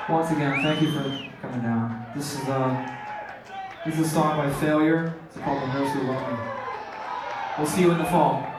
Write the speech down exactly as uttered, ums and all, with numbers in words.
Once again, thank you for coming down. This is uh, this is a song by Failure. It's called The Nurse Who Loved Me. We'll see you in the fall.